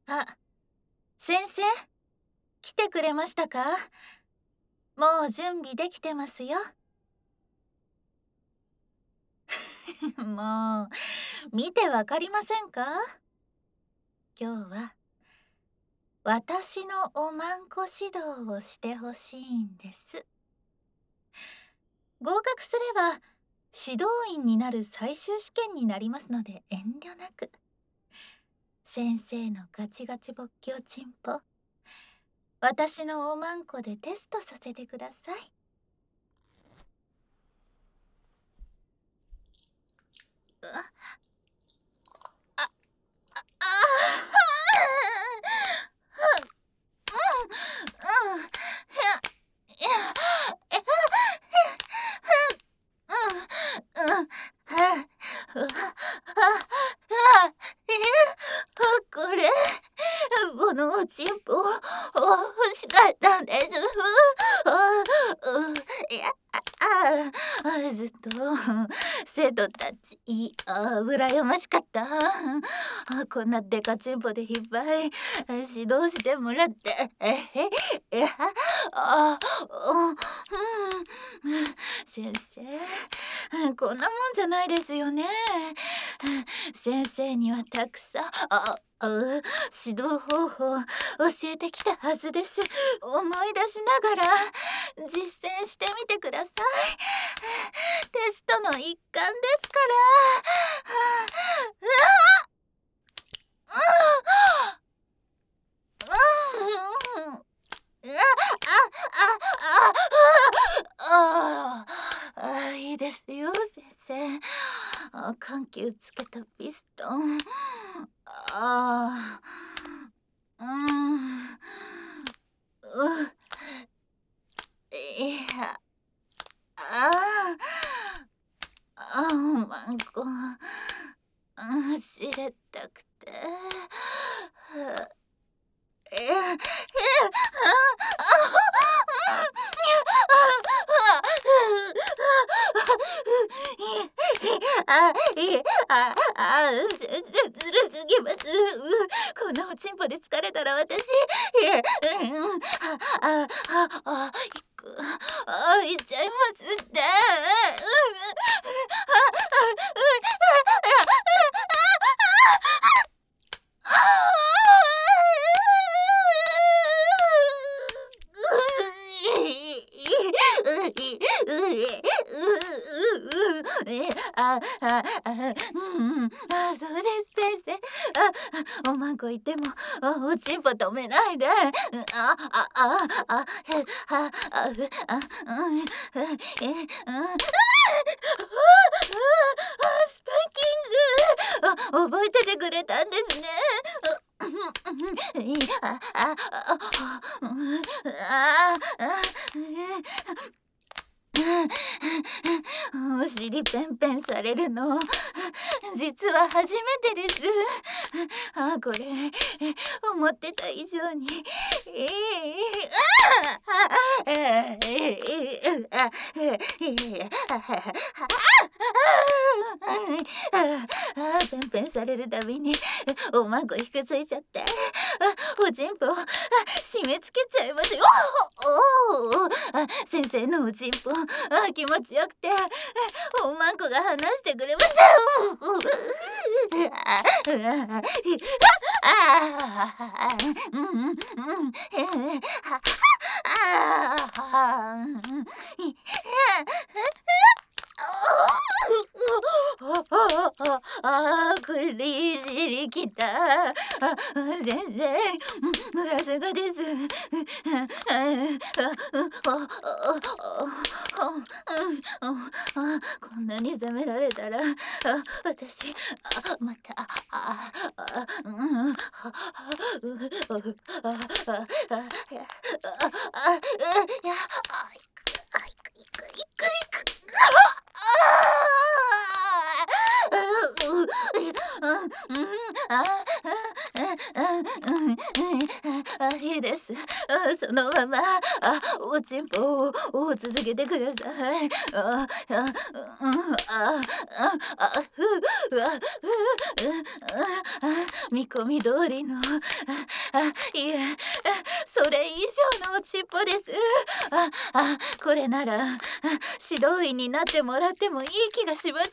あ、先生、来てくれましたか？もう準備できてますよ。もう、見てわかりませんか？今日は、私のおまんこ指導をしてほしいんです。合格すれば、指導員になる最終試験になりますので遠慮なく。先生のガチガチ勃起おちんぽ、私のおまんこでテストさせてください。あ、あこれ、このおちんぽ欲しかったんです。いや、ずっと生徒たち羨ましかった。こんなデカチンポでいっぱい指導してもらって、いや、先生、こんなもんじゃないですよね。先生にはたくさん指導方法教えてきたはずです。思い出しながら実践してみてください。テストの一環ですから。いいですよ、先生。緩急つけたピストン。いや、マンコ、知れたくて。先生ずるすぎます。こんなおちんぽで疲れたら私、行っちゃいますって。そうです先生。おまんこ言ってもおちんぽ止めないで。スパイキング覚えててくれたんですね。お尻ペンペンされるの実は初めてです。これ思ってた以上にペンペンされるたびにおまんこひくついちゃっておちんぽ締め付けちゃいますよ。先生のおちんぽ気持ちよくておまんこが話してくれました。クリージリきた。全然さすがです。こんなに責められたら私またいいです。そのままおちんぽを続けてください。 見込み通りの、いえ、それ以上のおちっぽです。これなら指導員になってもらってもいい気がします。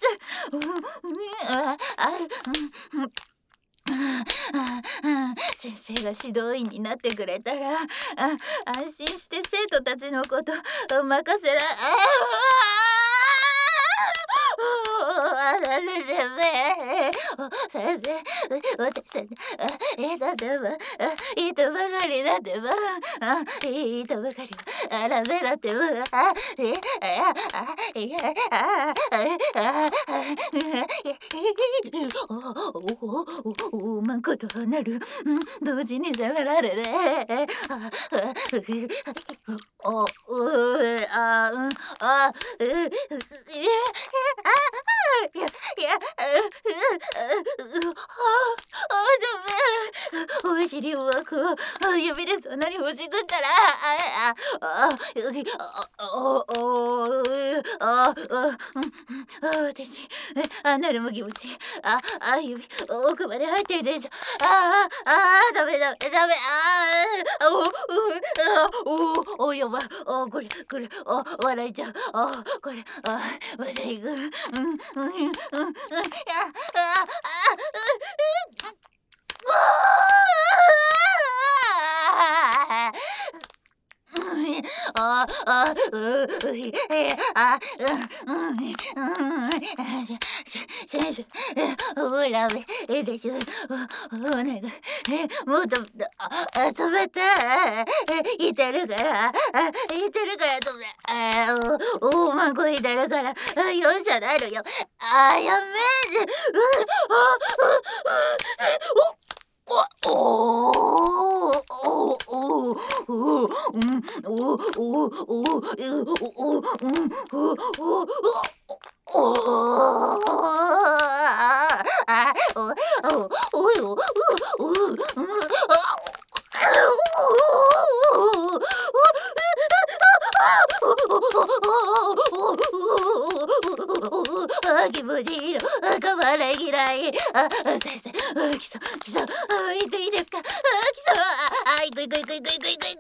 先生が指導員になってくれたら、安心して生徒たちのこと任せら先生、私、だってば、糸ばかりだってば、糸ばかりは、ダメだってば、まんことなる、同時に責められれ。お、あ、あ、いや、ダメ。お尻をこう指でそんなにほじくったら、私、なるも気持ち、指奥まで入ってるでしょ。ダメ、やばい、これ、笑いちゃう、これ、まだいく、ああ、先生、ほら、でしょ。お願い。もっと、止めて。いてるから、止め。まんこいてるから、容赦なるよ。やめて。気持ちいいの、我慢できない。先生、来そう、いていいですか。来そう、いく。ずっといてるから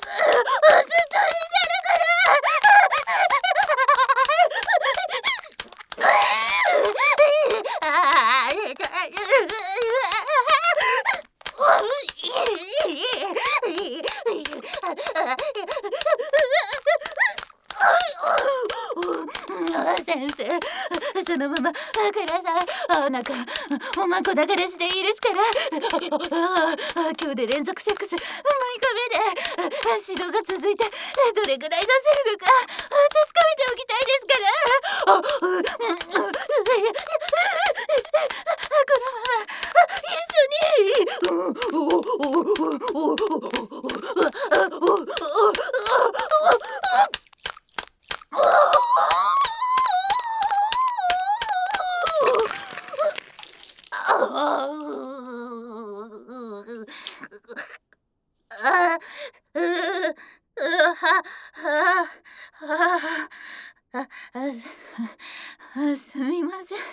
先生、そのままください。なんかおまんこだけでしていいですから。今日で連続セックス6日目で指導が続いてどれぐらい出せるのか確かめておきたいですから。このままあううはははあすみません。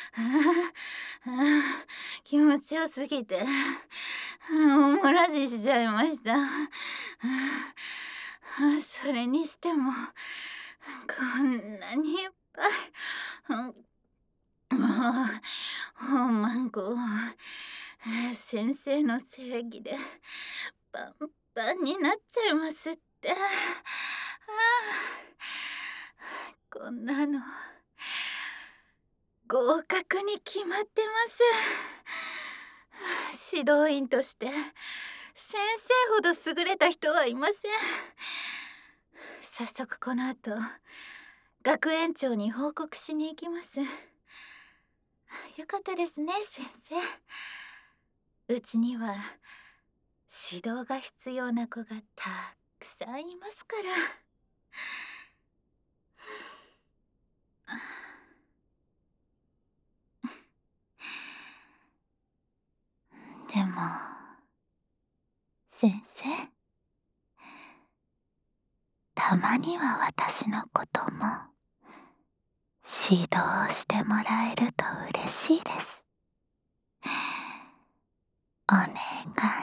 気持ちよすぎておもらししちゃいました。それにしてもこんなにいっぱい。マンゴ先生の正義でパンパンになっちゃいますって。こんなの合格に決まってます。指導員として先生ほど優れた人はいません。早速この後学園長に報告しに行きます。よかったですね、先生。うちには指導が必要な子がたくさんいますから。でも先生、たまには私のことも指導してもらえると嬉しいです。お願い。